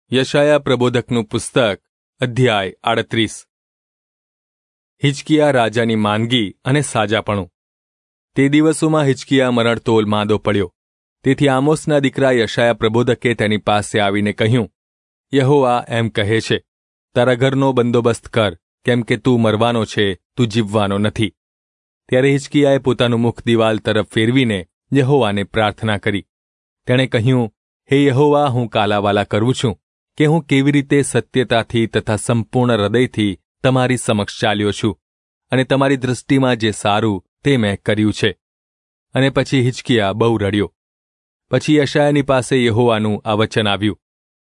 યશાયા પ્રબોધકનું પુસ્તક અધ્યાય 38 હિજકિયા રાજાની માંદગી અને સાજાપણું. તે દિવસોમાં હિજકિયા મરણતોલ માંદો પડ્યો. તેથી આમોસના દીકરા યશાયા પ્રબોધકે તેની પાસે આવીને કહ્યું, યહોવા એમ કહે છે, તારા ઘરનો બંદોબસ્ત કર, કેમ કે તું મરવાનો છે, તું જીવવાનો નથી. ત્યારે હિજકિયાએ પોતાનું મુખ દિવાલ તરફ ફેરવીને યહોવાને પ્રાર્થના કરી. તેણે કહ્યું, હે યહોવા, હું કાલાવાલા કરું છું કે હું કેવી રીતે સત્યતાથી તથા સંપૂર્ણ હૃદયથી તમારી સમક્ષ ચાલ્યો છું, અને તમારી દૃષ્ટિમાં જે સારું તે મેં કર્યું છે. અને પછી હિજકિયા બહુ રડ્યો. પછી યશાયાની પાસે યહોવાનું આ વચન આવ્યું,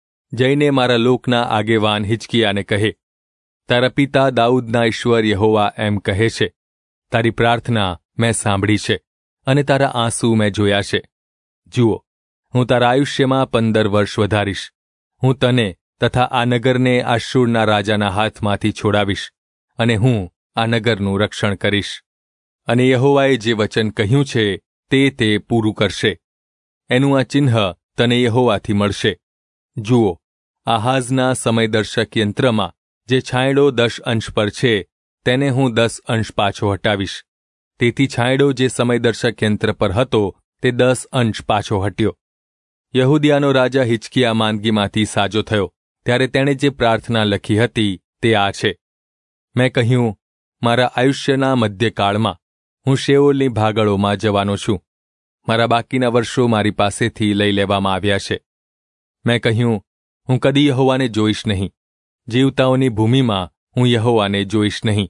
જઈને મારા લોકના આગેવાન હિજકિયાને કહે, તારા પિતા દાઉદના ઈશ્વર યહોવા એમ કહે છે, તારી પ્રાર્થના મેં સાંભળી છે અને તારા આંસુ મેં જોયા છે. જુઓ, હું તારા આયુષ્યમાં 15 વર્ષ વધારીશ. હું તને તથા આ નગરને આશુરના રાજાના હાથમાંથી છોડાવીશ, અને હું આ નગરનું રક્ષણ કરીશ. અને યહોવાએ જે વચન કહ્યું છે તે પૂરું કરશે. એનું આ ચિહ્ન તને યહોવાથી મળશે. જુઓ, આહાઝના સમયદર્શક યંત્રમાં જે છાંયડો 10 અંશ પર છે તેને હું 10 અંશ પાછો હટાવીશ. તેથી છાંયડો જે સમયદર્શક યંત્ર પર હતો તે 10 અંશ પાછો હટ્યો. યહૂદિયાનો રાજા હિજકિયા માંદગીમાંથી સાજો થયો ત્યારે તેણે જે પ્રાર્થના લખી હતી તે આ છે, મેં કહ્યું, મારા આયુષ્યના મધ્યકાળમાં હું શેઓલની ભાગળોમાં જવાનો છું. મારા બાકીના વર્ષો મારી પાસેથી લઈ લેવામાં આવ્યા છે. મેં કહ્યું, હું કદી યહોવાને જોઈશ નહીં. જીવતાઓની ભૂમિમાં હું યહોવાને જોઈશ નહીં.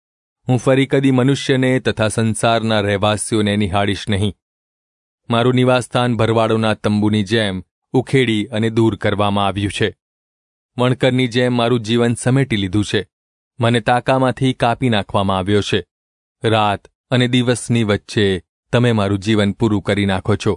હું ફરી કદી મનુષ્યને તથા સંસારના રહેવાસીઓને નિહાળીશ નહીં. મારું નિવાસસ્થાન ભરવાડોના તંબુની જેમ ઉખેડી અને દૂર કરવામાં આવ્યું છે. વણકરની જેમ મારું જીવન સમેટી લીધું છે. મને તાકામાંથી કાપી નાખવામાં આવ્યો છે. રાત અને દિવસની વચ્ચે તમે મારું જીવન પૂરું કરી નાખો છો.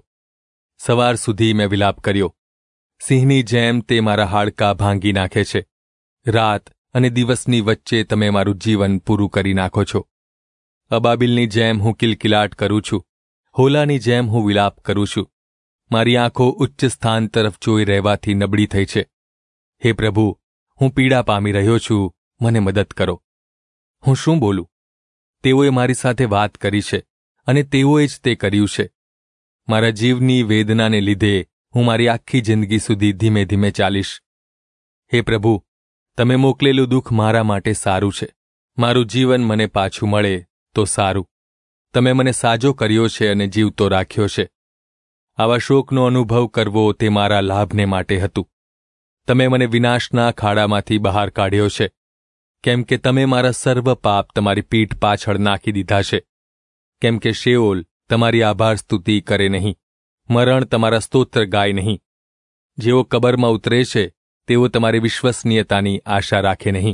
સવાર સુધી મેં વિલાપ કર્યો. સિંહની જેમ તે મારા હાડકાં ભાંગી નાખે છે. રાત અને દિવસની વચ્ચે તમે મારું જીવન પૂરું કરી નાખો છો. અબાબિલની જેમ હું કિલકિલાટ કરું છું. હોલાની જેમ હું વિલાપ કરું છું. મારી આંખો ઉચ્ચ સ્થાન તરફ જોઈ રહેવાથી નબળી થઈ છે. હે પ્રભુ, હું પીડા પામી રહ્યો છું, મને મદદ કરો. હું શું બોલું? તેઓએ મારી સાથે વાત કરી છે અને તેઓએ જ તે કર્યું છે. મારા જીવની વેદનાને લીધે હું મારી આખી જિંદગી સુધી ધીમે ધીમે ચાલીશ. હે પ્રભુ, તમે મોકલેલું દુઃખ મારા માટે સારું છે. મારું જીવન મને પાછું મળે તો સારું. તમે મને સાજો કર્યો છે અને જીવતો રાખ્યો છે. આવા શોકનો અનુભવ કરવો તે મારા લાભને માટે હતું. તમે મને વિનાશના ખાડામાંથી બહાર કાઢ્યો છે, કેમ કે તમે મારા સર્વ પાપ તમારી પીઠ પાછળ નાખી દીધા છે. કેમ કે શેઓલ તમારી આભાર સ્તુતિ કરે નહીં, મરણ તમારા સ્તોત્ર ગાય નહીં. જેઓ કબરમાં ઉતરે છે તેઓ તમારી વિશ્વસનીયતાની આશા રાખે નહીં.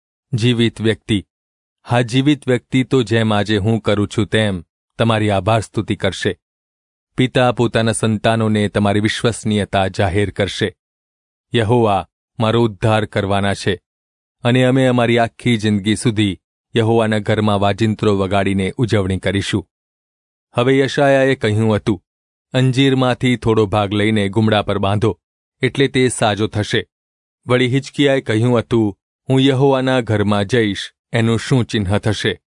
જીવિત વ્યક્તિ, હા, જીવિત વ્યક્તિ તો જેમ આજે હું કરું છું તેમ તમારી આભાર સ્તુતિ કરશે. પિતા પોતાના સંતાનોને તમારી વિશ્વસનીયતા જાહેર કરશે. યહોવા મારો ઉદ્ધાર કરવાના છે, અને અમે અમારી આખી જિંદગી સુધી યહોવાના ઘરમાં વાજિંત્રો વગાડીને ઉજવણી કરીશું. હવે યશાયાએ કહ્યું હતું, અંજીરમાંથી થોડો ભાગ લઈને ગુમડા પર બાંધો, એટલે તે સાજો થશે. વળી હિજકિયાએ કહ્યું હતું, હું યહોવાના ઘરમાં જઈશ, એનું શું ચિહ્ન થશે?